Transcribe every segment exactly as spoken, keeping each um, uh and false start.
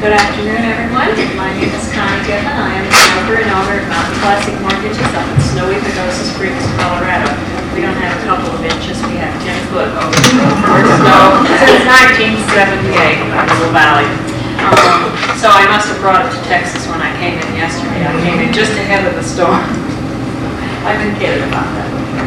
Good afternoon, everyone. My name is Connie Giffen. I am the broker and owner of Mountain Classic Mortgages up in snowy Pagosa Springs, Colorado. We don't have a couple of inches, we have ten foot over snow since nineteen seventy-eight in the Little Valley. Um, so I must have brought it to Texas when I came in yesterday. I came in just ahead of the storm. I've been kidding about that.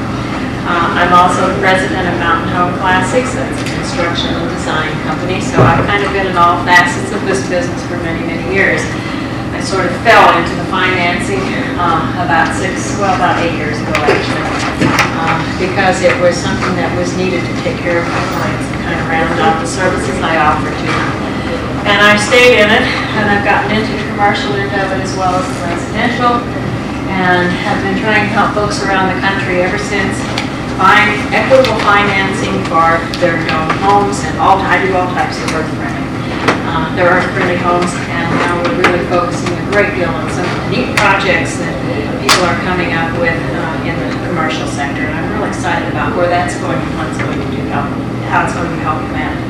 Uh, I'm also the president of Mountain Home Classics. That's a construction and design company, so I've kind of been in all facets of this business for many, many years. I sort of fell into the financing uh, about six, well, about eight years ago, actually, uh, because it was something that was needed to take care of my clients and kind of round out the services I offer to them. And I've stayed in it, and I've gotten into the commercial end of it as well as the residential, and have been trying to help folks around the country ever since. Buying equitable financing for their own homes, and all I do all types of earth friendly. Uh, they're earth friendly homes, and now we're really focusing a great deal on some of the neat projects that people are coming up with uh, in the commercial sector. And I'm really excited about where that's going and what it's going to do, help, how it's going to help humanity.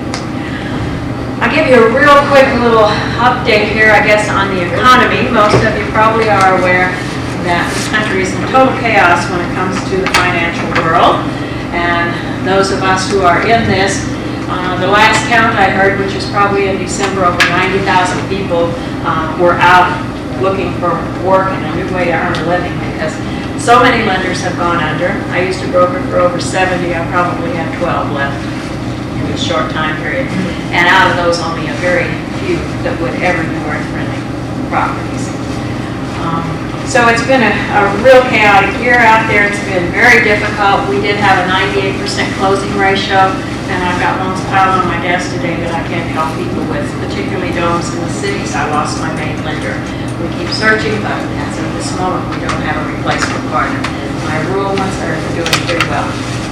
I'll give you a real quick little update here, I guess, on the economy. Most of you probably are aware that this country is in total chaos when it comes to the financial world. And those of us who are in this, uh, the last count I heard, which was probably in December, over ninety thousand people uh, were out looking for work and a new way to earn a living because so many lenders have gone under. I used to broker for over seventy. I probably have twelve left in a short time period. And out of those, only a very few that would ever do earth-friendly properties. Um, So it's been a, a real chaotic year out there. It's been very difficult. We did have a ninety-eight percent closing ratio, and I've got loans piled on my desk today that I can't help people with, particularly those in the cities. I lost my main lender. We keep searching, but as of this moment, we don't have a replacement partner. My rural ones are doing pretty well.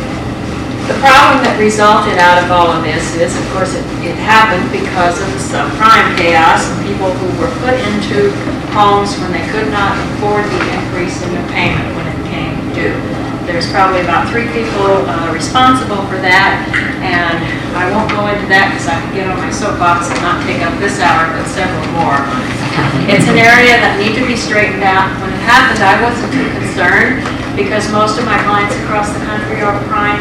The problem that resulted out of all of this is, of course, it, it happened because of the subprime chaos and people who were put into homes when they could not afford the increase in their payment when it came due. There's probably about three people uh, responsible for that, and I won't go into that because I could get on my soapbox and not take up this hour, but several more. It's an area that needs to be straightened out. When it happened, I wasn't too concerned because most of my clients across the country are prime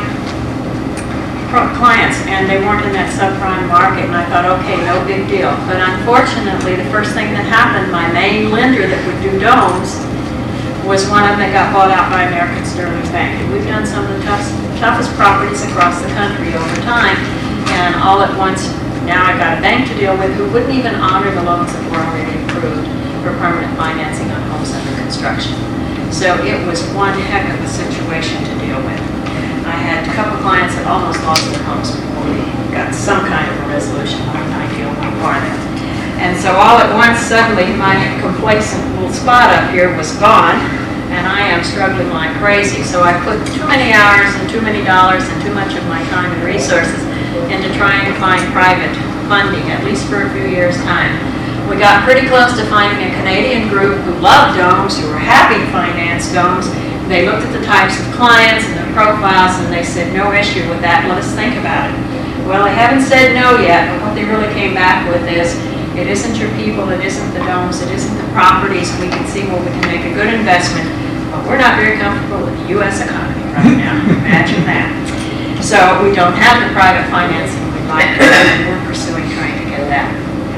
clients, and they weren't in that subprime market, and I thought, okay, no big deal. But unfortunately, the first thing that happened, my main lender that would do domes was one of them that got bought out by American Sterling Bank. And we've done some of the toughest, toughest properties across the country over time, and all at once, now I got a bank to deal with who wouldn't even honor the loans that were already approved for permanent financing on homes under construction. So it was one heck of a situation to deal with. I had a couple clients that almost lost their homes before we got some kind of a resolution. I'm not feeling more of that. And so all at once, suddenly, my complacent little spot up here was gone, and I am struggling like crazy. So I put too many hours and too many dollars and too much of my time and resources into trying to find private funding, at least for a few years' time. We got pretty close to finding a Canadian group who loved domes, who were happy to finance domes. They looked at the types of clients and the profiles, and they said, no issue with that, let us think about it. Well, they haven't said no yet, but what they really came back with is, it isn't your people, it isn't the domes, it isn't the properties. We can see where we can make a good investment, but we're not very comfortable with the U S economy right now. Imagine that. So we don't have the private financing we'd like, and we're pursuing trying to get that.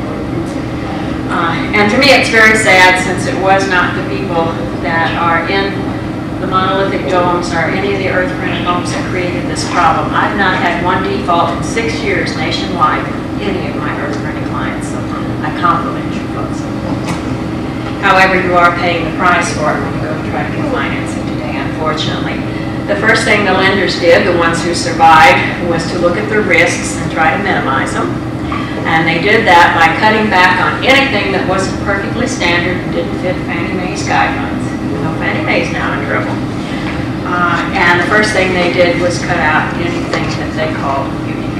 Uh, and to me, it's very sad, since it was not the people that are in the monolithic domes or any of the earth-friendly homes that created this problem. I've not had one default in six years nationwide in any of my earth-friendly clients, so I compliment you folks. However, you are paying the price for it when you go to try to get financing today, unfortunately. The first thing the lenders did, the ones who survived, was to look at the risks and try to minimize them. And they did that by cutting back on anything that wasn't perfectly standard and didn't fit Fannie Mae's guidelines. So Fannie Mae's now in trouble. Uh, and the first thing they did was cut out anything that they called unique.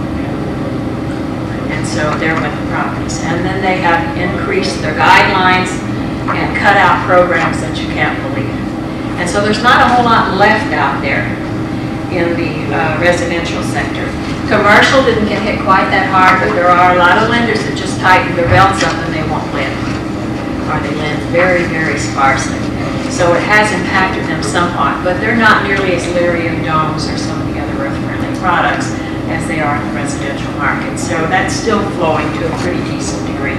And so there went the properties. And then they have increased their guidelines and cut out programs that you can't believe. And so there's not a whole lot left out there in the uh, residential sector. Commercial didn't get hit quite that hard, but there are a lot of lenders that just tighten their belts up and they won't lend, or they lend very, very sparsely. So it has impacted them somewhat, but they're not nearly as leery of domes or some of the other earth-friendly products as they are in the residential market. So that's still flowing to a pretty decent degree.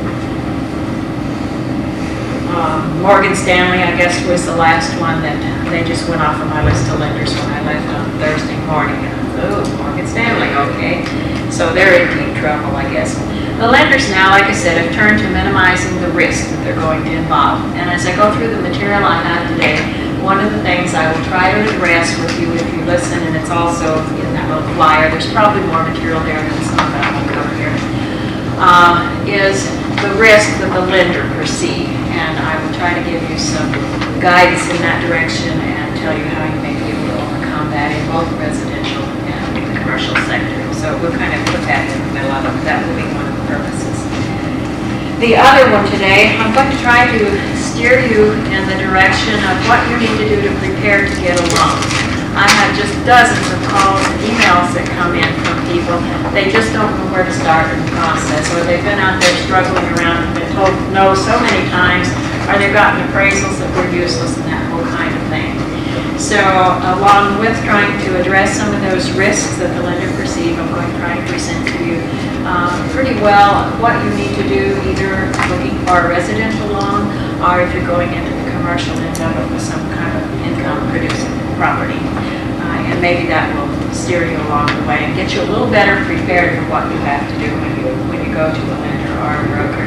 Um, Morgan Stanley, I guess, was the last one that they just went off of my list of lenders when I left on Thursday morning. And I thought, oh, Morgan Stanley, okay. So they're in deep trouble, I guess. The lenders now, like I said, have turned to minimizing the risk that they're going to involve. And as I go through the material I have today, one of the things I will try to address with you if you listen, and it's also in that little flyer, there's probably more material there than some of that I will cover here, uh, is the risk that the lender perceives. And I will try to give you some guidance in that direction and tell you how you may be able to overcome that in both residential and the commercial sector. So we'll kind of put that in the middle of it. That will be one of the purposes. The other one today, I'm going to try to steer you in the direction of what you need to do to prepare to get a loan. I have just dozens of calls and emails that come in from people. They just don't know where to start in the process, or they've been out there struggling around and been told no so many times, or they've gotten appraisals that were useless and that whole kind of thing. So along with trying to address some of those risks that the lender perceive, I'm going to try to present to you uh, pretty well what you need to do, either looking for a residential loan, or if you're going into the commercial end of it with some kind of income producing property. Uh, and maybe that will steer you along the way and get you a little better prepared for what you have to do when you, when you go to a lender or a broker.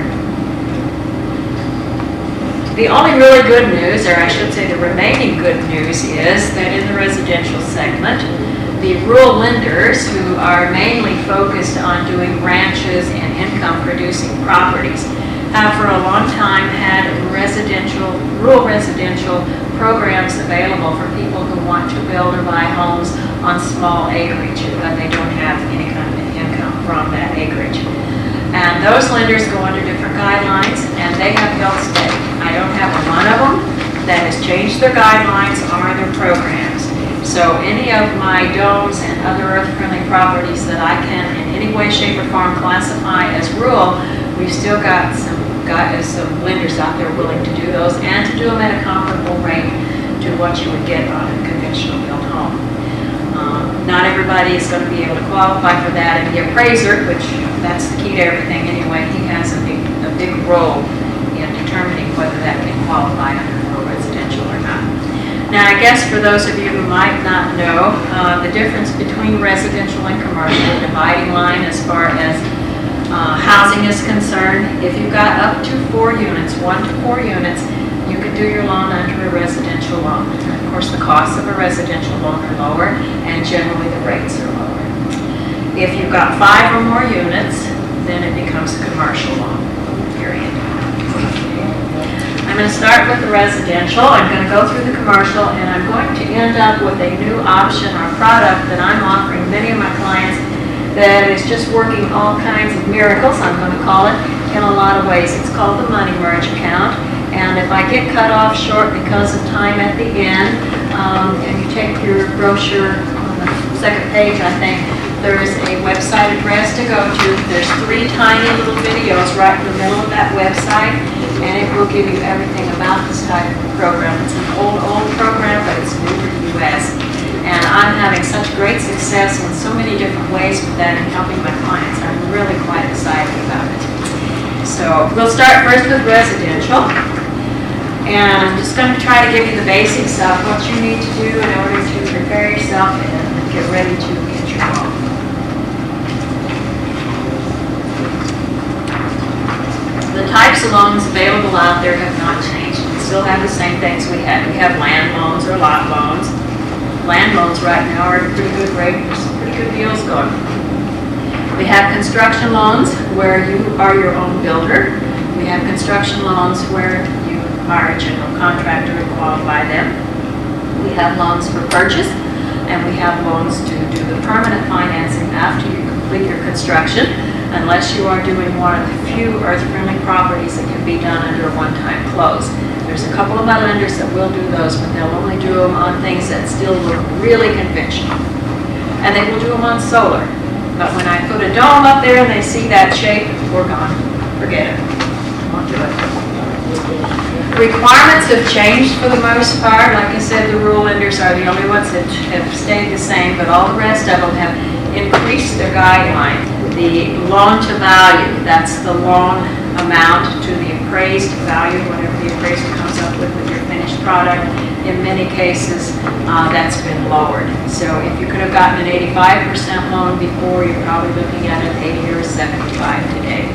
The only really good news, or I should say the remaining good news, is that in the residential segment, the rural lenders, who are mainly focused on doing ranches and income producing properties, have for a long time had residential, rural residential programs available for people who want to build or buy homes on small acreage, but they don't have any kind of income from that acreage. And those lenders go under different guidelines, and they have held steady. I don't have one of them that has changed their guidelines or their programs. So any of my domes and other earth-friendly properties that I can in any way, shape, or form classify as rural, we've still got some got some lenders out there willing to do those and to do them at a comparable rate to what you would get on a conventional built home. Um, not everybody is going to be able to qualify for that, and the appraiser, which that's the key to everything anyway, he has a big, a big role in determining whether that can qualify under rural residential or not. Now, I guess for those of you who might not know, uh, the difference between residential and commercial, the dividing line as far as Uh, housing is concerned, if you've got up to four units, one to four units, you can do your loan under a residential loan. And of course, the costs of a residential loan are lower, and generally the rates are lower. If you've got five or more units, then it becomes a commercial loan, period. I'm going to start with the residential. I'm going to go through the commercial, and I'm going to end up with a new option or product that I'm offering many of my clients that is just working all kinds of miracles, I'm going to call it, in a lot of ways. It's called the Money Merge account, and if I get cut off short because of time at the end, um, and you take your brochure on the second page, I think, there is a website address to go to. There's three tiny little videos right in the middle of that website, and it will give you everything about this type of program. It's an old, old program, but it's new to the U S And I'm having such great success in so many different ways with that and helping my clients. I'm really quite excited about it. So we'll start first with residential. And I'm just going to try to give you the basics of what you need to do in order to prepare yourself and get ready to get your loan. The types of loans available out there have not changed. We still have the same things we had. We have land loans or lot loans. Land loans right now are at a pretty good rate. There's some pretty good deals going. We have construction loans where you are your own builder. We have construction loans where you hire a general contractor and qualify them. We have loans for purchase, and we have loans to do the permanent financing after you complete your construction, unless you are doing one of the few earth-friendly properties that can be done under a one-time close. There's a couple of my lenders that will do those, but they'll only do them on things that still look really conventional. And they will do them on solar. But when I put a dome up there and they see that shape, we're gone. Forget it. Won't do it. Requirements have changed for the most part. Like I said, the rural lenders are the only ones that have stayed the same, but all the rest of them have increased their guideline. The loan to value, that's the loan amount to the appraised value, whatever the appraiser comes up with with your finished product. In many cases, uh, that's been lowered. So if you could have gotten an eighty-five percent loan before, you're probably looking at an eighty or a seventy-five today.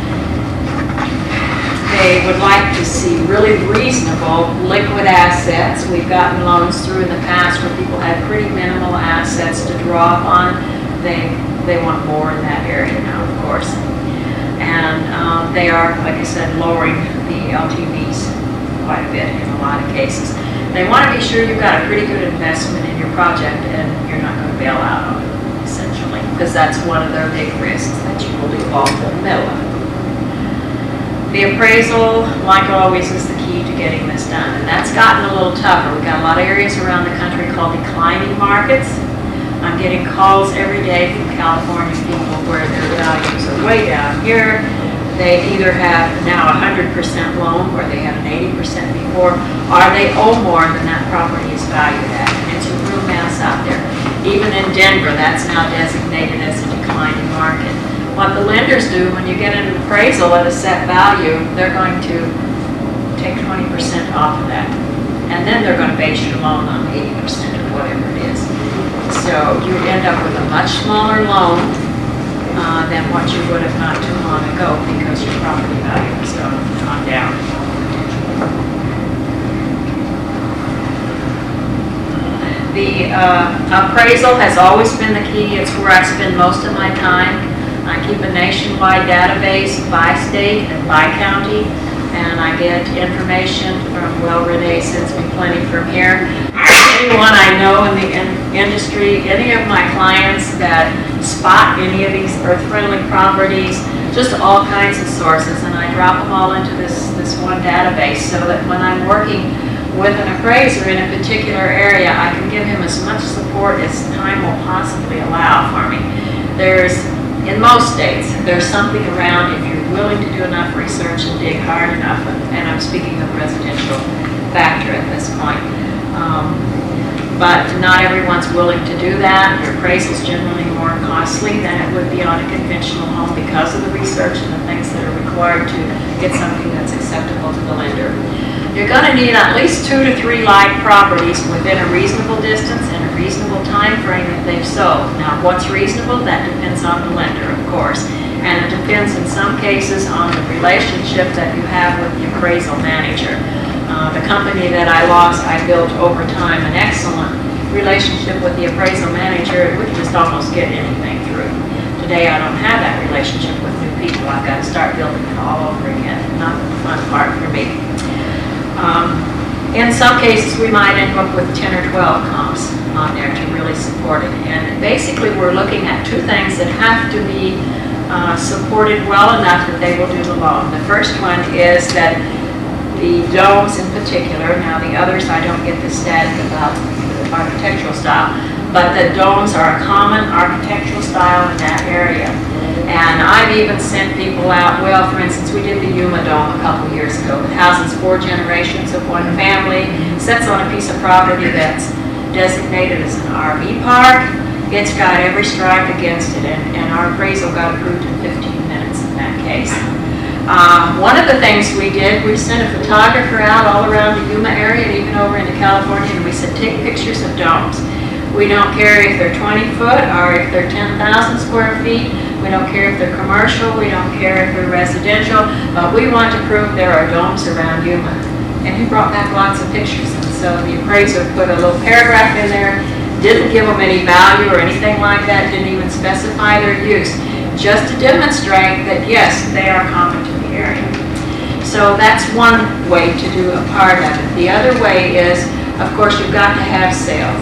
They would like to see really reasonable liquid assets. We've gotten loans through in the past where people had pretty minimal assets to draw upon. They, they want more in that area now, of course. And um, they are, like I said, lowering the L T Vs quite a bit in a lot of cases. They want to be sure you've got a pretty good investment in your project and you're not going to bail out on it, essentially, because that's one of their big risks that you will default in the middle of it. The appraisal, like always, is the key to getting this done, and that's gotten a little tougher. We've got a lot of areas around the country called declining markets. I'm getting calls every day from California people where their values are way down here. They either have now a one hundred percent loan where they had an eighty percent before, or they owe more than that property is valued at. And it's a real mess out there. Even in Denver, that's now designated as a declining market. What the lenders do when you get an appraisal at a set value, they're going to take twenty percent off of that. And then they're going to base your loan on eighty percent or whatever it is. So you end up with a much smaller loan uh, than what you would have not too long ago because your property value has gone, gone down. The uh, appraisal has always been the key. It's where I spend most of my time. I keep a nationwide database by state and by county, and I get information from, well, Renee sends me plenty from here. Anyone I know in the in industry, any of my clients that spot any of these earth-friendly properties, just all kinds of sources, and I drop them all into this, this one database so that when I'm working with an appraiser in a particular area, I can give him as much support as time will possibly allow for me. There's In most states, there's something around if you're willing to do enough research and dig hard enough, and I'm speaking of residential factor at this point. Um, but not everyone's willing to do that. Your appraisal is generally more costly than it would be on a conventional home because of the research and the things that are required to get something that's acceptable to the lender. You're going to need at least two to three live properties within a reasonable distance and a reasonable time frame if they've sold. Now, what's reasonable? That depends on the lender, of course. And it depends in some cases on the relationship that you have with the appraisal manager. Uh, the company that I lost, I built over time an excellent relationship with the appraisal manager. We could just almost get anything through. Today, I don't have that relationship with new people. I've got to start building it all over again. Not the fun part for me. Um, in some cases, we might end up with ten or twelve comps on there to really support it. And basically, we're looking at two things that have to be uh, supported well enough that they will do the loan. The first one is that the domes in particular, now the others I don't get the static about the architectural style, but the domes are a common architectural style in that area. And I've even sent people out, well, for instance, we did the Yuma Dome a couple years ago that houses four generations of one family, sits on a piece of property that's designated as an R V park. It's got every strike against it, and, and our appraisal got approved in fifteen minutes in that case. Um, one of the things we did, we sent a photographer out all around the Yuma area and even over into California, and we said, take pictures of domes. We don't care if they're twenty foot or if they're ten thousand square feet. We don't care if they're commercial. We don't care if they're residential. But we want to prove there are domes around Yuma. And he brought back lots of pictures. And so the appraiser put a little paragraph in there, didn't give them any value or anything like that, didn't even specify their use, just to demonstrate that, yes, they are common to the area. So that's one way to do a part of it. The other way is, of course, you've got to have sales.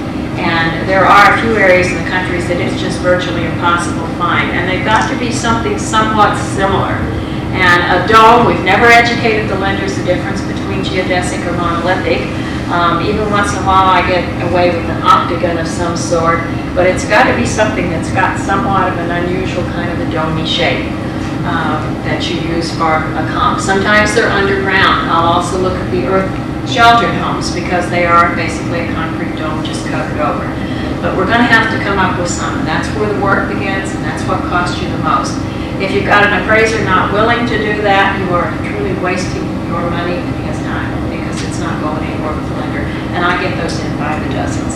And there are a few areas in the country that it's just virtually impossible to find. And they've got to be something somewhat similar. And a dome, we've never educated the lenders the difference between geodesic or monolithic. Um, even once in a while I get away with an octagon of some sort, but it's got to be something that's got somewhat of an unusual kind of a domey shape um, that you use for a comp. Sometimes they're underground. I'll also look at the earth sheltered homes because they are basically a concrete dome just covered over. But we're going to have to come up with some, and that's where the work begins, and that's what costs you the most. If you've got an appraiser not willing to do that, you are truly wasting your money and his time because it's not going anywhere with the lender. And I get those in by the dozens.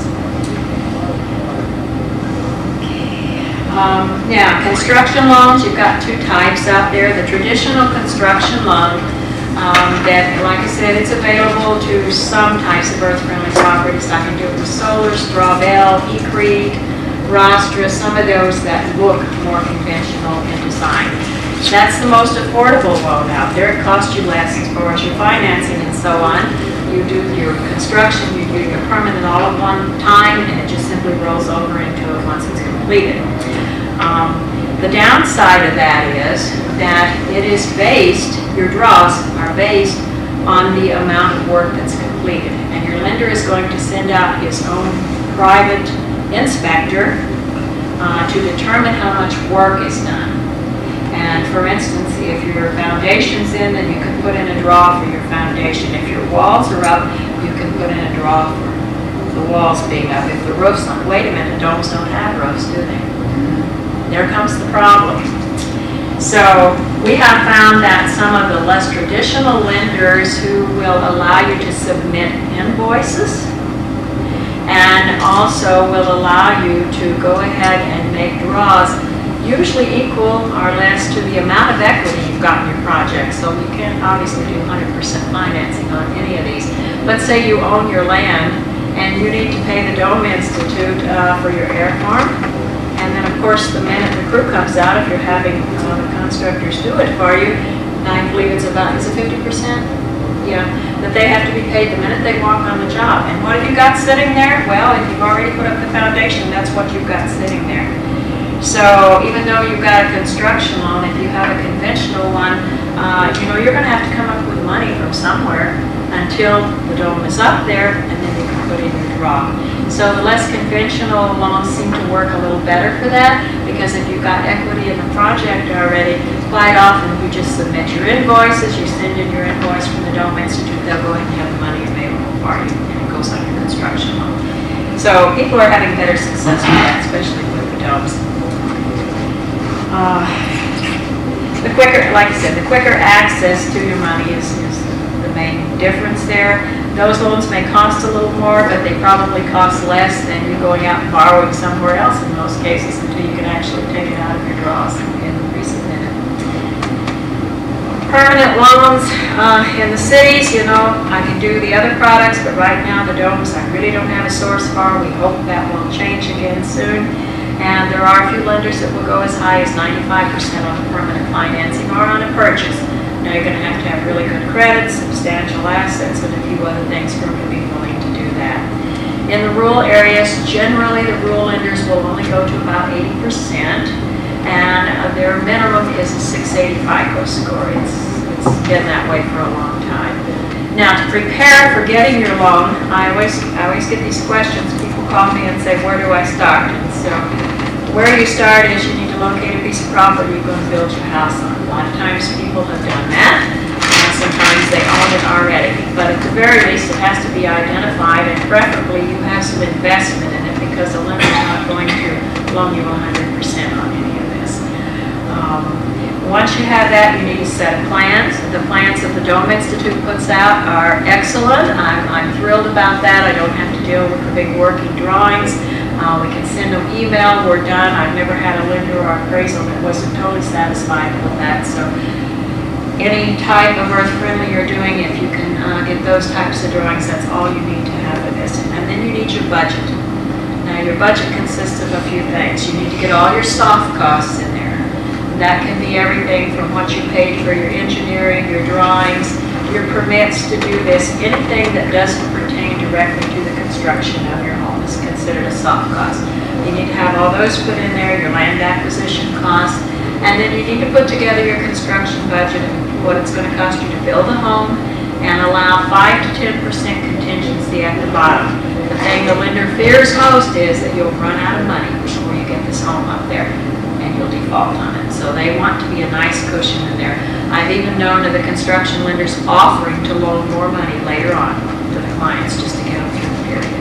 Um, now, construction loans, you've got two types out there. The traditional construction loan um, that, like I said, it's available to some types of earth-friendly properties. I can do it with solar, Strawbell, E-Creek, Rostra, some of those that look more conventional in design. That's the most affordable loan out there. It costs you less as far as your financing and so on. You do your construction, you do your permanent all at one time, and it just simply rolls over into it once it's completed. Um, the downside of that is that it is based, your draws are based on the amount of work that's completed. And your lender is going to send out his own private inspector uh, to determine how much work is done. And for instance, if your foundation's in, then you can put in a draw for your foundation. If your walls are up, you can put in a draw for the walls being up. If the roof's on, wait a minute, domes don't have roofs, do they? There comes the problem. So we have found that some of the less traditional lenders who will allow you to submit invoices and also will allow you to go ahead and make draws usually equal or less to the amount of equity you've got in your project. So you can't obviously do one hundred percent financing on any of these. Let's say you own your land and you need to pay the Dome Institute uh, for your air farm. And then of course the minute the crew comes out, if you're having uh, the constructors do it for you, I believe it's about, is it fifty percent? Yeah, that they have to be paid the minute they walk on the job. And what have you got sitting there? Well, if you've already put up the foundation, that's what you've got sitting there. So even though you've got a construction loan, if you have a conventional one, uh, you know, you're going to have to come up with money from somewhere until the dome is up there, and then you can put in your draw. So the less conventional loans seem to work a little better for that, because if you've got equity in the project already, quite often you just submit your invoices, you send in your invoice from the Dome Institute, they'll go ahead and have the money available for you, and it goes on your construction loan. So people are having better success with that, especially with the domes. Uh, the quicker, like I said, the quicker access to your money is, is the main difference there. Those loans may cost a little more, but they probably cost less than you going out and borrowing somewhere else in most cases until you can actually take it out of your draws and resubmit it. Permanent loans uh, in the cities, you know, I can do the other products, but right now the domes I really don't have a source for. We hope that will change again soon. And there are a few lenders that will go as high as ninety-five percent on permanent financing or on a purchase. Now you're going to have to have really good credit, substantial assets, and a few other things for them to be willing to do that. In the rural areas, generally the rural lenders will only go to about eighty percent, and uh, their minimum is a six eighty FICO score. It's, it's been that way for a long time. Now to prepare for getting your loan, I always, I always get these questions. People call me and say, where do I start? And so where you start is you need to locate a piece of property you're going to build your house on. A lot of times people have done that, and sometimes they own it already. But at the very least, it has to be identified, and preferably you have some investment in it, because the lender is not going to loan you one hundred percent on any of this. Um, once you have that, you need a set of plans. The plans that the Dome Institute puts out are excellent. I'm, I'm thrilled about that. I don't have to deal with the big working drawings. Uh, we can send them email, we're done. I've never had a lender or appraisal that wasn't totally satisfied with that. So any type of earth-friendly you're doing, if you can uh, get those types of drawings, that's all you need to have with this. And then you need your budget. Now your budget consists of a few things. You need to get all your soft costs in there. That can be everything from what you paid for your engineering, your drawings, your permits to do this. Anything that doesn't pertain directly to the construction of your home is considered a soft cost. You need to have all those put in there, your land acquisition costs, and then you need to put together your construction budget and what it's going to cost you to build a home and allow five to ten percent contingency at the bottom. The thing the lender fears most is that you'll run out of money before you get this home up there and you'll default on it. So they want to be a nice cushion in there. I've even known of the construction lenders offering to loan more money later on to the clients just to get them through the period.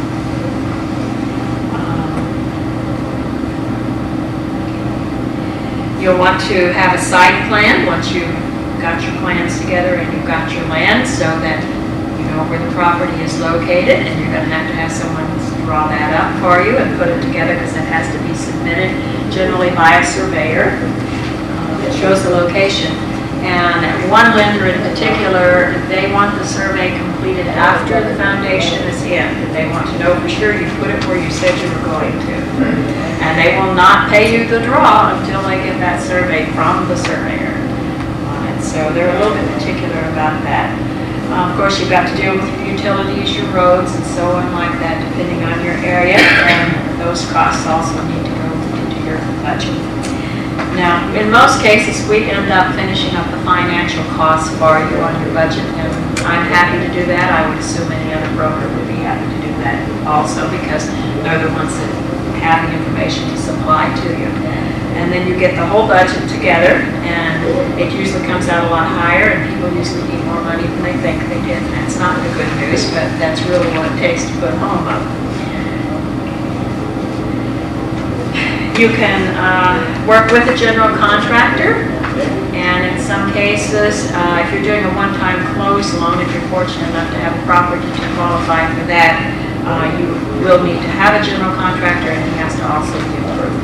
You'll want to have a site plan once you've got your plans together and you've got your land, so that you know where the property is located, and you're going to have to have someone draw that up for you and put it together, because it has to be submitted generally by a surveyor uh, that shows the location. And one lender in particular, they want the survey completed after the foundation is in. They want to know for sure you put it where you said you were going to. And they will not pay you the draw until they get that survey from the surveyor on it. So they're a little bit particular about that. Uh, of course, you've got to deal with your utilities, your roads, and so on like that, depending on your area. And those costs also need to go into your budget. Now, in most cases, we end up finishing up the financial costs for you on your budget, and I'm happy to do that. I would assume any other broker would be happy to do that also, because they're the ones that have the information to supply to you. And then you get the whole budget together, and it usually comes out a lot higher, and people usually need more money than they think they did. And that's not the good news, but that's really what it takes to put a home up. You can uh, work with a general contractor, and in some cases, uh, if you're doing a one-time close loan, if you're fortunate enough to have a property to qualify for that, uh, you will need to have a general contractor, and he has to also be approved.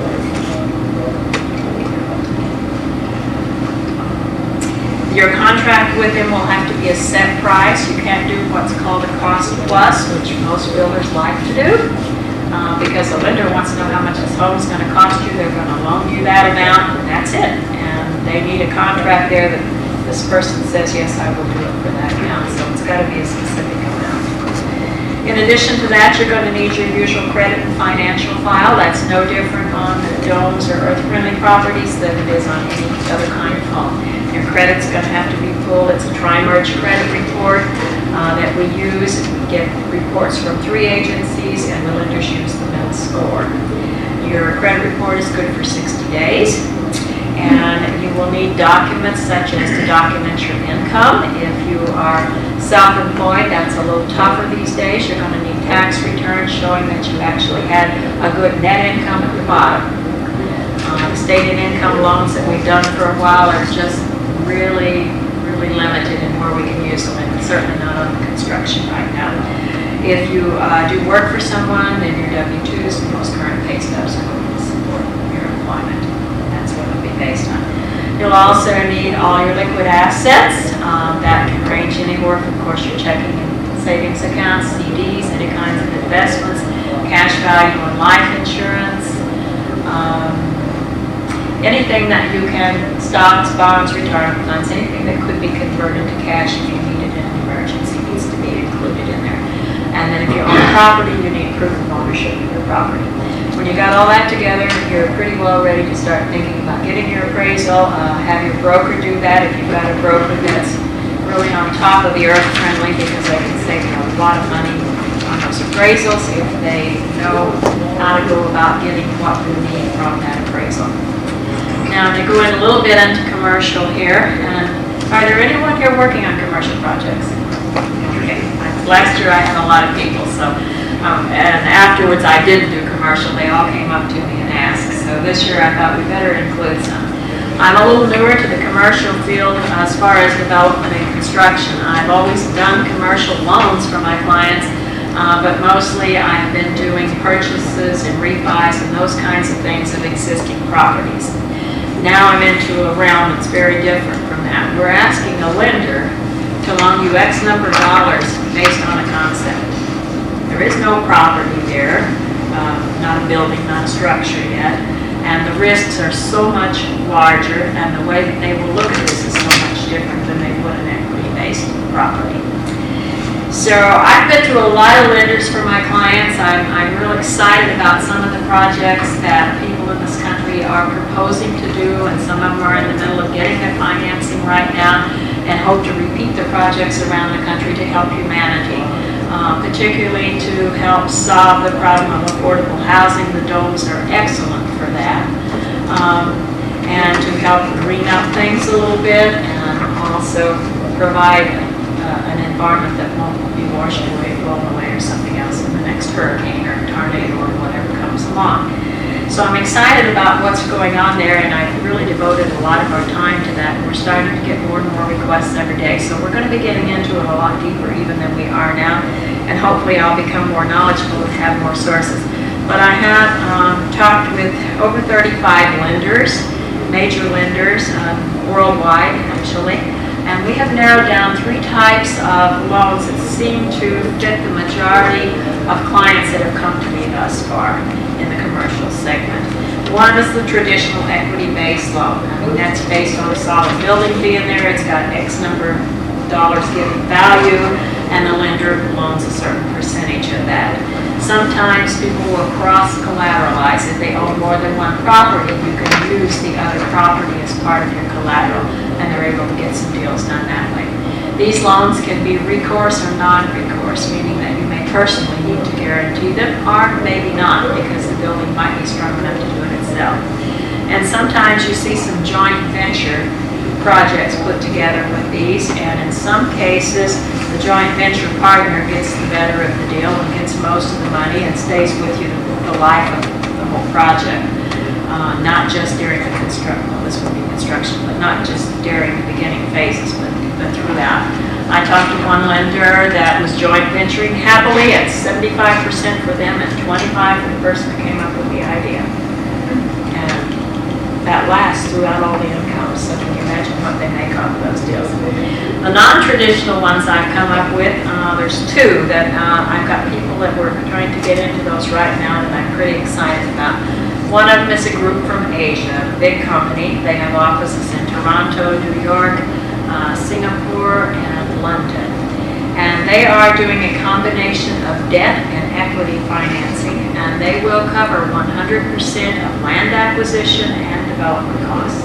Your contract with him will have to be a set price. You can't do what's called a cost plus, which most builders like to do. Uh, because the lender wants to know how much this home is going to cost you. They're going to loan you that amount, and that's it. And they need a contract there that this person says, yes, I will do it for that amount. So it's got to be a specific amount. In addition to that, you're going to need your usual credit and financial file. That's no different on domes or earth-friendly properties than it is on any other kind of home. Your credit's going to have to be pulled. It's a tri-merge credit report uh, that we use. We get reports from three agencies, and the lenders use the middle score. Your credit report is good for sixty days, and you will need documents such as to document your income. If you are self-employed, that's a little tougher these days. You're going to need tax returns showing that you actually had a good net income at the bottom. Uh, the state and income loans that we've done for a while are just really, really limited in where we can use them, and certainly not on the construction right now. If you uh, do work for someone, then your W two's and most current pay stubs are going to support your employment. That's what it'll be based on. You'll also need all your liquid assets. Um, that can range anywhere from, of course, your checking and savings accounts, C Ds, any kinds of investments, cash value on life insurance, um, anything that you can, stocks, bonds, retirement funds, anything that could be converted to cash if you need it in an emergency needs to be included in there. And then if you own property, you need proof of ownership of your property. When you got all that together, you're pretty well ready to start thinking about getting your appraisal. Uh, have your broker do that if you've got a broker that's really on top of the earth friendly, because they can save you a lot of money on those appraisals if they know how to go about getting what we need from that appraisal. Now, to go in a little bit into commercial here, and are there anyone here working on commercial projects? Okay, last year I had a lot of people, so, um, and afterwards I didn't do commercial. They all came up to me and asked, so this year I thought we better include some. I'm a little newer to the commercial field as far as development and construction. I've always done commercial loans for my clients, uh, but mostly I've been doing purchases and refis and those kinds of things of existing properties. Now I'm into a realm that's very different from that. We're asking a lender to loan you X number of dollars based on a concept. There is no property there, uh, not a building, not a structure yet, and the risks are so much larger, and the way that they will look at this is so much different than they would an equity-based property. So I've been to a lot of lenders for my clients. I'm, I'm real excited about some of the projects that people in this country are proposing to do, and some of them are in the middle of getting their financing right now. and hope to repeat the projects around the country to help humanity, uh, particularly to help solve the problem of affordable housing. The domes are excellent for that. Um, and to help green up things a little bit and also provide uh, an environment that won't be washed away, blown away, or something else in the next hurricane or tornado or whatever comes along. So I'm excited about what's going on there, and I've really devoted a lot of our time to that. We're starting to get more and more requests every day, so we're going to be getting into it a lot deeper even than we are now, and hopefully I'll become more knowledgeable and have more sources. But I have um, talked with over thirty-five lenders, major lenders um, worldwide actually, and we have narrowed down three types of loans that seem to fit the majority of clients that have come to me thus far in the commercial segment. One is the traditional equity-based loan. I mean, that's based on a solid building fee in there. It's got X number of dollars given value, and the lender loans a certain percentage of that. Sometimes people will cross-collateralize. If they own more than one property, you can use the other property as part of your collateral, and they're able to get some deals done that way. These loans can be recourse or non-recourse, meaning that you may personally need to guarantee them, or maybe not, because the building might be strong enough to do it itself. And sometimes you see some joint venture projects put together with these, and in some cases, the joint venture partner gets the better of the deal and gets most of the money and stays with you the life of the whole project. Uh, not just during the construction, well, this would be construction, but not just during the beginning phases, but, but throughout. I talked to one lender that was joint venturing happily at seventy-five percent for them and twenty-five for the person that came up with the idea. And that lasts throughout all the incomes, so can you imagine what they make off of those deals? The non-traditional ones I've come up with, uh, there's two that uh, I've got people that were trying to get into those right now that I'm pretty excited about. One of them is a group from Asia, a big company. They have offices in Toronto, New York, uh, Singapore, and London. And they are doing a combination of debt and equity financing, and they will cover one hundred percent of land acquisition and development costs.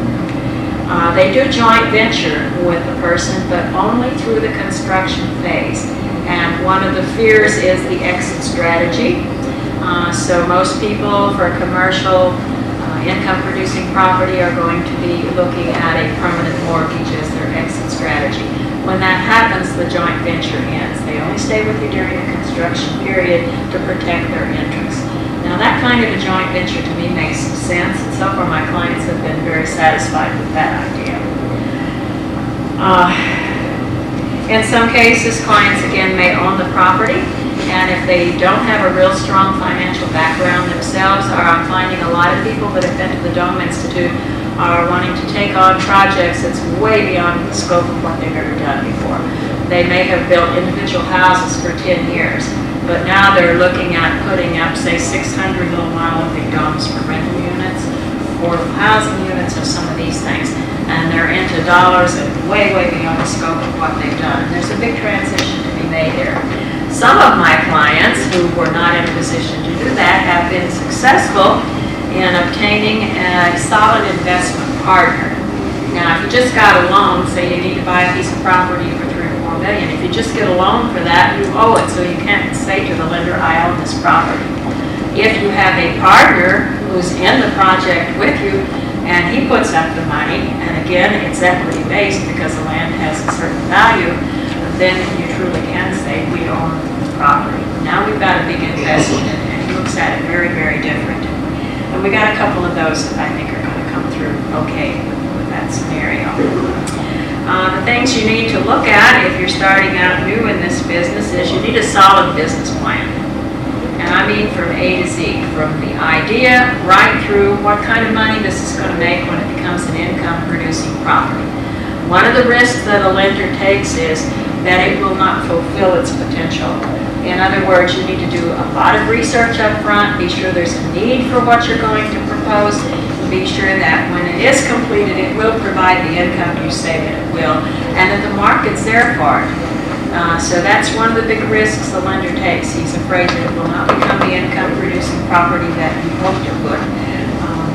Uh, they do joint venture with the person, but only through the construction phase. And one of the fears is the exit strategy. Uh, so most people for commercial uh, income-producing property are going to be looking at a permanent mortgage as their exit strategy. When that happens, the joint venture ends. They only stay with you during the construction period to protect their interests. Now that kind of a joint venture to me makes some sense, and so far my clients have been very satisfied with that idea. Uh, in some cases, clients again may own the property, and if they don't have a real strong financial background themselves, or I'm finding a lot of people that have been to the Dome Institute are wanting to take on projects that's way beyond the scope of what they've ever done before. They may have built individual houses for ten years, but now they're looking at putting up, say, six hundred little monolithic domes for rental units, affordable housing units, or some of these things. And they're into dollars and way, way beyond the scope of what they've done. And there's a big transition to be made there. Some of my clients who were not in a position to do that have been successful in obtaining a solid investment partner. Now, if you just got a loan, say you need to buy a piece of property for three or four million, if you just get a loan for that, you owe it, so you can't say to the lender, I own this property. If you have a partner who's in the project with you and he puts up the money, and again, it's equity-based because the land has a certain value, then you truly can say we own the property. Now we've got a big investment, and he looks at it very, very different. And we got a couple of those that I think are going to come through okay with, with that scenario. Uh, the things you need to look at if you're starting out new in this business is you need a solid business plan. And I mean from A to Z, from the idea right through what kind of money this is going to make when it becomes an income-producing property. One of the risks that a lender takes is that it will not fulfill its potential. In other words, you need to do a lot of research up front, be sure there's a need for what you're going to propose, and be sure that when it is completed, it will provide the income you say that it will, and that the market's there for it. Uh, so that's one of the big risks the lender takes. He's afraid that it will not become the income-producing property that you hoped it would. Um,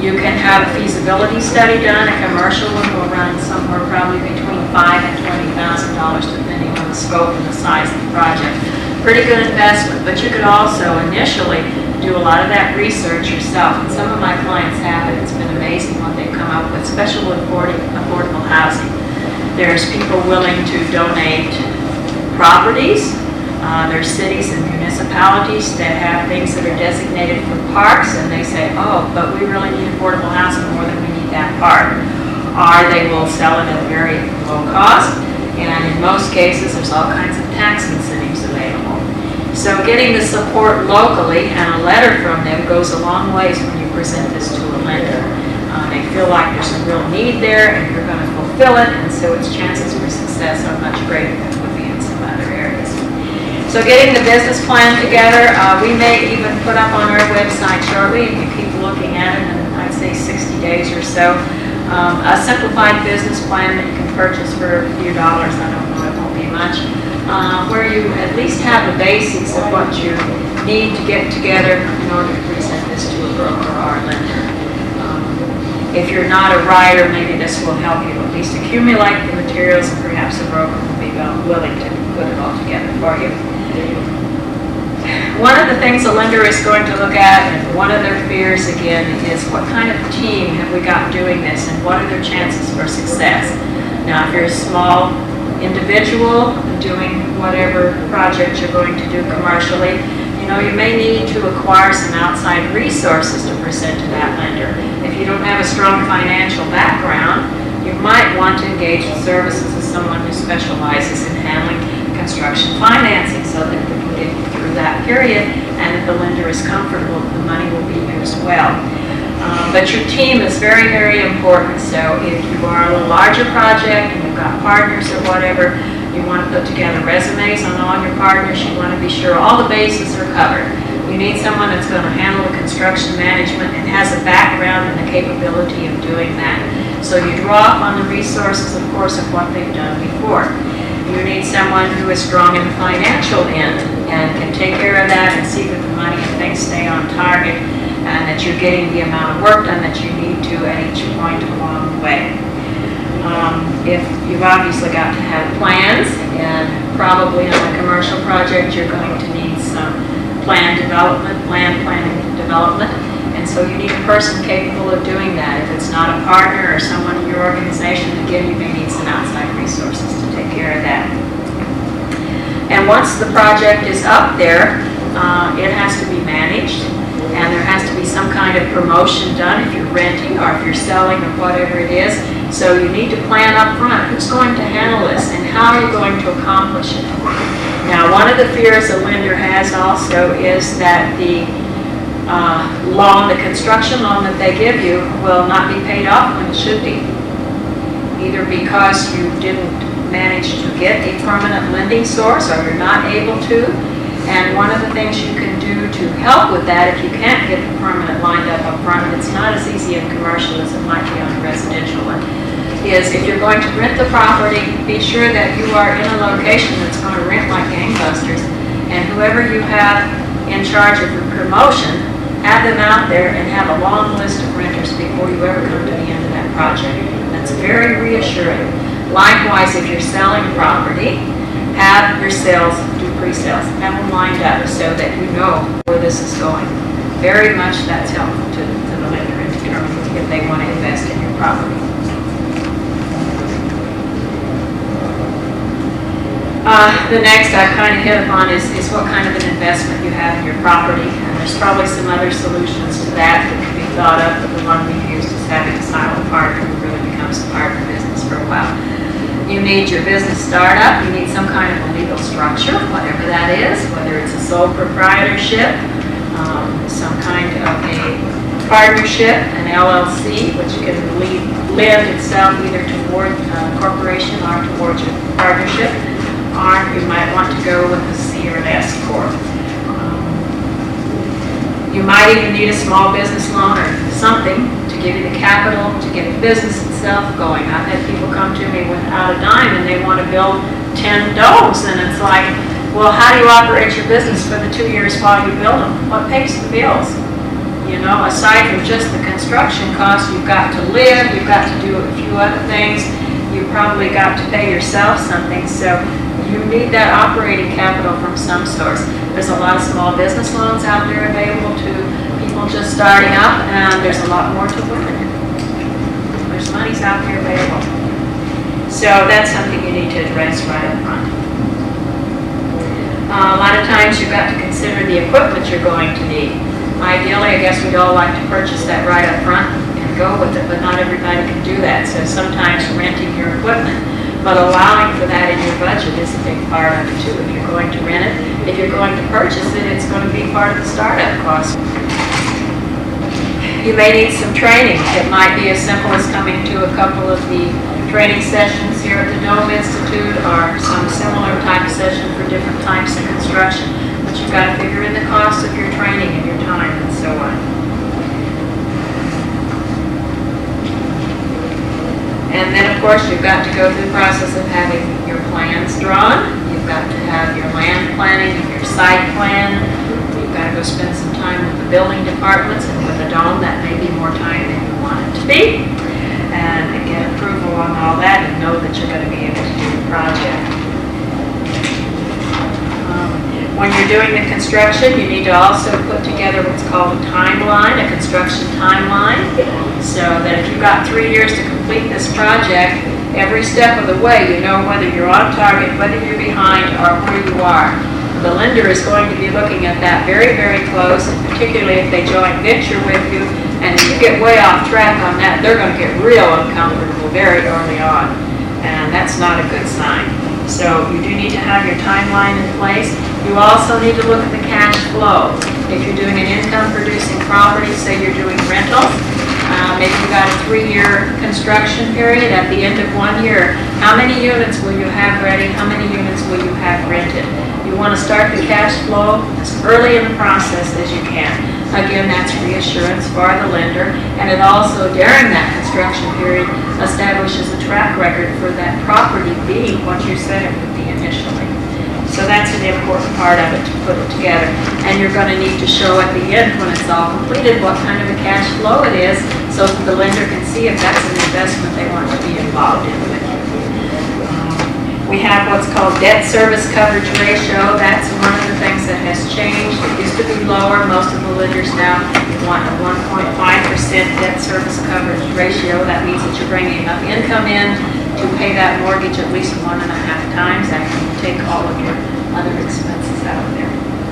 You can have a feasibility study done. A commercial one will run somewhere probably between five and twenty thousand dollars, depending on the scope and the size of the project. Pretty good investment, but you could also initially do a lot of that research yourself. And some of my clients have it. It's been amazing what they've come up with, especially with affordable housing. There's people willing to donate properties. Uh, there's cities and municipalities that have things that are designated for parks, and they say, oh, but we really need affordable housing more than we need that park. Or they will sell it at a very low cost, and in most cases, there's all kinds of tax incentives available. So getting the support locally and a letter from them goes a long ways when you present this to a lender. Uh, they feel like there's a real need there, and you're going to fulfill it, and so its chances for success are much greater than would be in some other areas. So getting the business plan together, uh, we may even put up on our website shortly, and you keep looking at it in, I'd say, sixty days or so, um, a simplified business plan that you can purchase for a few dollars. I don't know, it won't be much, uh, where you at least have the basics of what you need to get together in order to present this to a broker or a lender. Um, if you're not a writer, maybe this will help you at least accumulate the materials, and perhaps a broker will be willing to put it all together for you. One of the things a lender is going to look at, and one of their fears again, is what kind of team have we got doing this, and what are their chances for success? Now, if you're a small individual doing whatever project you're going to do commercially, you know, you may need to acquire some outside resources to present to that lender. If you don't have a strong financial background, you might want to engage the services of someone who specializes in handling construction financing, so that they can get you through that period, and if the lender is comfortable, the money will be used well. Um, but your team is very, very important. So if you are a larger project and you've got partners or whatever, you want to put together resumes on all your partners. You want to be sure all the bases are covered. You need someone that's going to handle the construction management and has a background and the capability of doing that. So you draw on the resources, of course, of what they've done before. You need someone who is strong in the financial end and can take care of that and see that the money and things stay on target, and that you're getting the amount of work done that you need to at each point along the way. Um, if you've obviously got to have plans, and probably on a commercial project you're going to need some plan development, land planning development, and so you need a person capable of doing that. If it's not a partner or someone in your organization, again, you may need some outside resources to take care of that. And once the project is up there, uh, it has to be managed, and there has to be some kind of promotion done if you're renting or if you're selling or whatever it is. So you need to plan up front. Who's going to handle this, and how are you going to accomplish it? Now, one of the fears a lender has also is that the uh, loan, the construction loan that they give you, will not be paid off when it should be. Either because you didn't manage to get a permanent lending source, or you're not able to. And one of the things you can do to help with that, if you can't get the permanent lined up up front, and it's not as easy in commercial as it might be on a residential one, is if you're going to rent the property, be sure that you are in a location that's going to rent like gangbusters, and whoever you have in charge of the promotion, have them out there and have a long list of renters before you ever come to the end of that project. That's very reassuring. Likewise, if you're selling property, have your sales, do pre-sales, have them lined up so that you know where this is going. Very much that's helpful to, to the lender in determining if they want to invest in your property. Uh, the next I've kind of hit upon is, is what kind of an investment you have in your property. And there's probably some other solutions to that that can be thought of, but the one we've used is having a silent partner who really becomes a part of the business for a while. You need your business startup. You need some kind of a legal structure, whatever that is, whether it's a sole proprietorship, um, some kind of a partnership, an L L C, which can lead, lend itself either toward a corporation or towards a partnership, or you might want to go with a C or an S corp. Um, you might even need a small business loan or something to give you the capital to get the business itself going. I've had people come to me without a dime and they want to build ten domes, and it's like, well, how do you operate your business for the two years while you build them? What pays the bills? You know, aside from just the construction costs, you've got to live, you've got to do a few other things, you probably got to pay yourself something, so you need that operating capital from some source. There's a lot of small business loans out there available to people just starting up, and there's a lot more to women. There's money's out there available. So that's something you need to address right up front. Uh, a lot of times you've got to consider the equipment you're going to need. Ideally, I guess we'd all like to purchase that right up front and go with it, but not everybody can do that. So sometimes renting your equipment, but allowing for that in your budget is a big part of it too. If you're going to rent it, if you're going to purchase it, it's going to be part of the startup cost. You may need some training. It might be as simple as coming to a couple of the training sessions here at the Dome Institute or some similar type of session for different types of construction. But you've got to figure in the cost of your training and your time and so on. And then, of course, you've got to go through the process of having your plans drawn. You've got to have your land planning and your site plan. You've got to go spend some time with the building departments, and with the Dome, that may be more time than you want it to be. And get approval on all that and know that you're going to be able to do the project. Um, when you're doing the construction, you need to also put together what's called a timeline, a construction timeline, so that if you've got three years to complete this project, every step of the way you know whether you're on target, whether you're behind, or where you are. The lender is going to be looking at that very, very close, and particularly if they joint venture with you, and if you get way off track on that, they're going to get real uncomfortable very early on, and that's not a good sign. So you do need to have your timeline in place. You also need to look at the cash flow. If you're doing an income-producing property, say you're doing rental, um, if you've got a three-year construction period, at the end of one year, how many units will you have ready? How many units will you have rented? You want to start the cash flow as early in the process as you can. Again, that's reassurance for the lender, and it also, during that construction period, establishes a track record for that property being what you said it would be initially. So that's an important part of it to put it together. And you're going to need to show at the end, when it's all completed, what kind of a cash flow it is, so that the lender can see if that's an investment they want to be involved in with you. We have what's called debt service coverage ratio. That's one of the things that has changed. It used to be lower. Most of the lenders now want a one point five percent debt service coverage ratio. That means that you're bringing enough income in to pay that mortgage at least one and a half times after you take all of your other expenses out of there.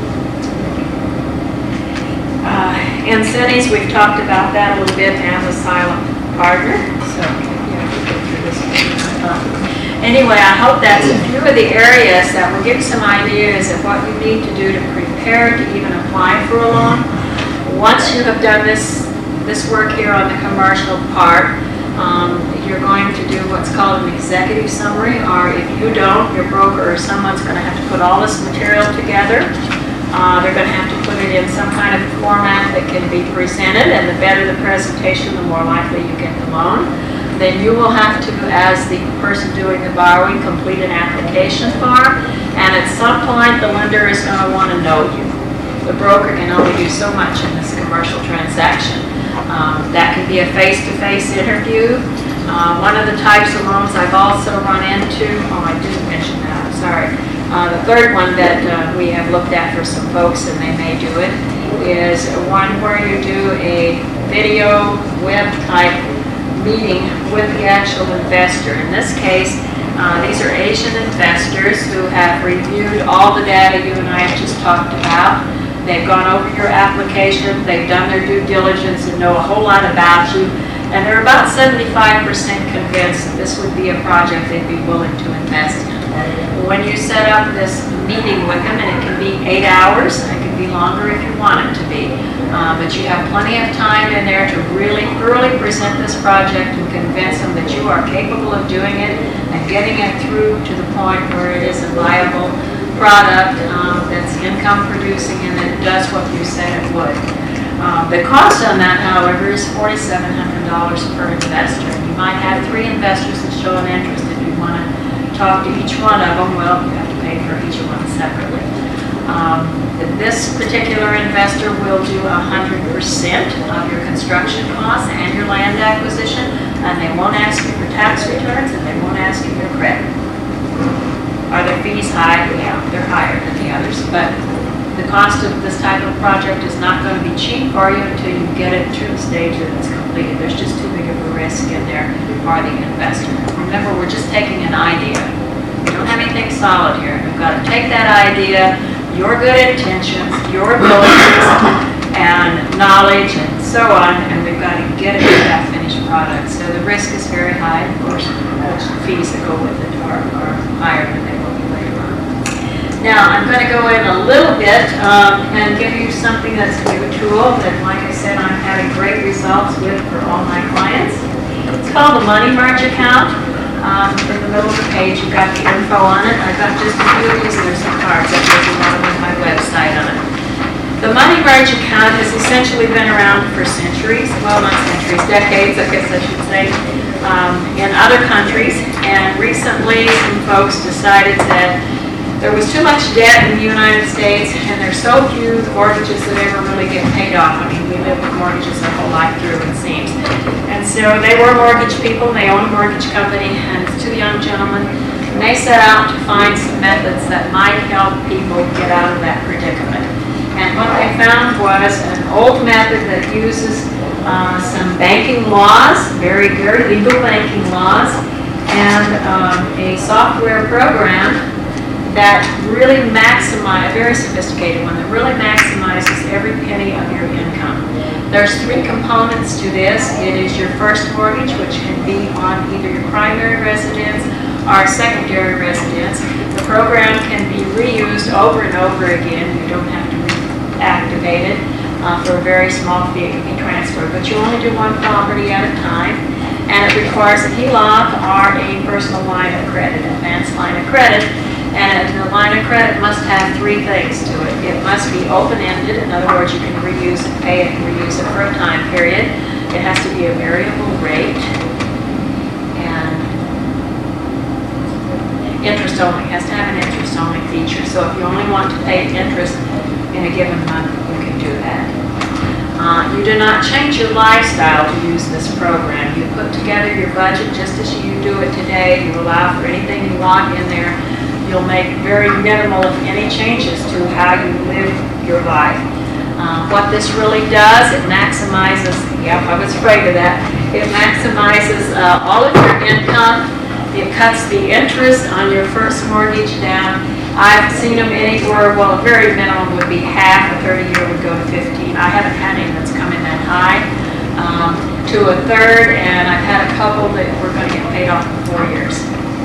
Uh, incentives, we've talked about that a little bit as a silent partner. So, yeah, we'll go through this one. Anyway, I hope that's a few of the areas that will give you some ideas of what you need to do to prepare to even apply for a loan. Once you have done this, this work here on the commercial part, um, you're going to do what's called an executive summary, or if you don't, your broker or someone's going to have to put all this material together. Uh, they're going to have to put it in some kind of format that can be presented, and the better the presentation, the more likely you get the loan. Then you will have to, as the person doing the borrowing, complete an application form, and at some point the lender is going to want to know you. The broker can only do so much in this commercial transaction. Um, that can be a face-to-face interview. Uh, one of the types of loans I've also run into, oh I didn't mention that, I'm sorry. Uh, the third one that uh, we have looked at for some folks, and they may do it, is one where you do a video web type meeting with the actual investor. In this case, uh, these are Asian investors who have reviewed all the data you and I have just talked about. They've gone over your application, they've done their due diligence and know a whole lot about you, and they're about seventy-five percent convinced that this would be a project they'd be willing to invest in. When you set up this meeting with them, and it can be eight hours, it can be longer if you want it to be, uh, but you have plenty of time in there to really thoroughly present this project and convince them that you are capable of doing it and getting it through to the point where it is a viable product um, that's income producing and that does what you said it would. Um, the cost on that, however, is four thousand seven hundred dollars per investor. You might have three investors that show an interest. If you want to talk to each one of them, well, you have to pay for each one separately. Um, this particular investor will do one hundred percent of your construction costs and your land acquisition, and they won't ask you for tax returns, and they won't ask you for credit. Are their fees high? Yeah, they're higher than the others, but the cost of this type of project is not going to be cheap for you until you get it to the stage that it's completed. There's just too big of a risk in there for the investor. Remember, we're just taking an idea. We don't have anything solid here. We've got to take that idea, your good intentions, your abilities, and knowledge, and so on, and we've got to get it to that finished product. So the risk is very high. Of course, the fees that go with it are, are higher than they will be later on. Now, I'm going to go in a little bit um, and give you something that's a new tool that, like I said, I'm having great results with for all my clients. It's called the Money Merge account. Um, in the middle of the page, you've got the info on it. I've got just a few of these, and there's some cards that goes along with my website on it. The Money Merge account has essentially been around for centuries, well, not centuries, decades, I guess I should say, um, in other countries. And recently, some folks decided that there was too much debt in the United States, and there's so few mortgages that ever really get paid off. I mean, we live with mortgages our whole life through, it seems. And so they were mortgage people, and they own a mortgage company, and two young gentlemen, and they set out to find some methods that might help people get out of that predicament. And what they found was an old method that uses uh, some banking laws, very, very legal banking laws, and um, a software program that really maximize, a very sophisticated one, that really maximizes every penny of your income. There's three components to this. It is your first mortgage, which can be on either your primary residence or secondary residence. The program can be reused over and over again. You don't have to reactivate it uh, for a very small fee. It can be transferred, but you only do one property at a time, and it requires a H E L O C or a personal line of credit, advanced line of credit. And the line of credit must have three things to it. It must be open-ended. In other words, you can reuse it, pay it, and reuse it for a time period. It has to be a variable rate. And interest only. It has to have an interest-only feature. So if you only want to pay interest in a given month, you can do that. Uh, you do not change your lifestyle to use this program. You put together your budget just as you do it today. You allow for anything you want in there. You'll make very minimal, if any, changes to how you live your life. Uh, what this really does, it maximizes, yep, I was afraid of that, it maximizes uh, all of your income. It cuts the interest on your first mortgage down. I've seen them anywhere, well, a very minimum would be half, a thirty year would go to fifteen. I haven't had any that's come in that high, um, to a third, and I've had a couple that were going to get paid off in four years.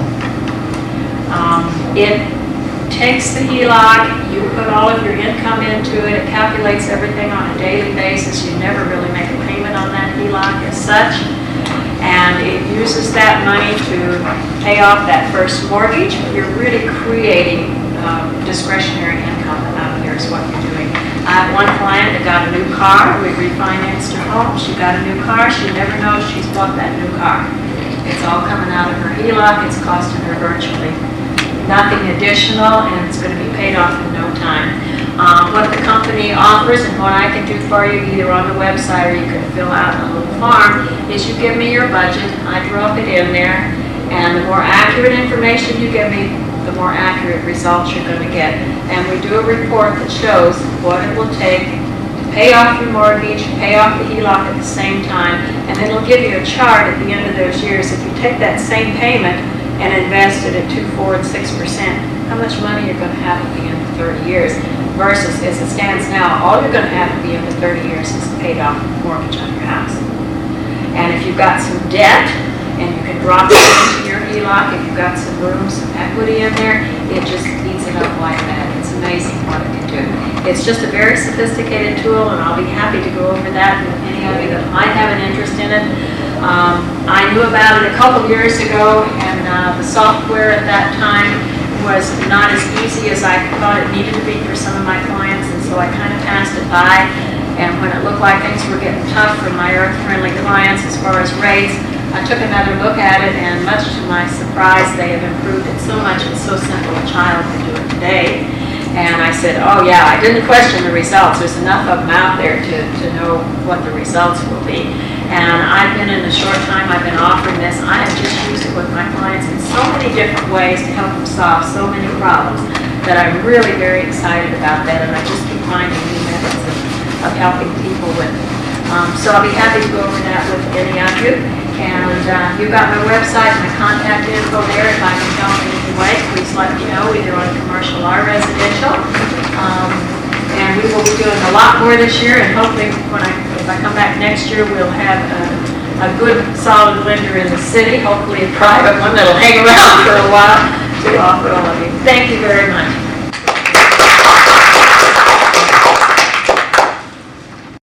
Um, it takes the H E L O C, you put all of your income into it, it calculates everything on a daily basis. You never really make a payment on that H E L O C as such, and it uses that money to pay off that first mortgage. You're really creating um, discretionary income out here is what you're doing. I have one client that got a new car. We refinanced her home. She got a new car. She never knows she's bought that new car. It's all coming out of her H E L O C. It's costing her virtually nothing additional, and it's going to be paid off in no time. Um, what the company offers and what I can do for you, either on the website or you can fill out a little form, is you give me your budget, I drop it in there, and the more accurate information you give me, the more accurate results you're going to get. And we do a report that shows what it will take to pay off your mortgage, pay off the H E L O C at the same time, and then it'll give you a chart at the end of those years. If you take that same payment and invest it at two, four, and six percent, how much money you're going to have at the end of thirty years, versus as it stands now, all you're going to have at the end of thirty years is paid off mortgage on your house. And if you've got some debt, and you can drop it into your H E L O C, if you've got some room, some equity in there, it just eats it up like that. It's amazing what it can do. It's just a very sophisticated tool, and I'll be happy to go over that with any of you that might have an interest in it. Um, I knew about it a couple years ago, and uh, the software at that time was not as easy as I thought it needed to be for some of my clients, and so I kind of passed it by. And when it looked like things were getting tough for my earth-friendly clients as far as rates, I took another look at it, and much to my surprise, they have improved it so much. It's so simple, a child can do it today. And I said, oh yeah, I didn't question the results. There's enough of them out there to, to know what the results will be. And I've been in a short time, I've been offering this. I have just used it with my clients in so many different ways to help them solve so many problems that I'm really very excited about that. And I just keep finding new methods of, of helping people with it. Um, so I'll be happy to go over that with any of you. And uh, you've got my website, my contact info there. If I can help in any way, please let me know, either on commercial or residential. Um, and we will be doing a lot more this year, and hopefully when I, if I come back next year, we'll have a, a good, solid lender in the city, hopefully a private one that'll hang around for a while to offer all of you. Thank you very much.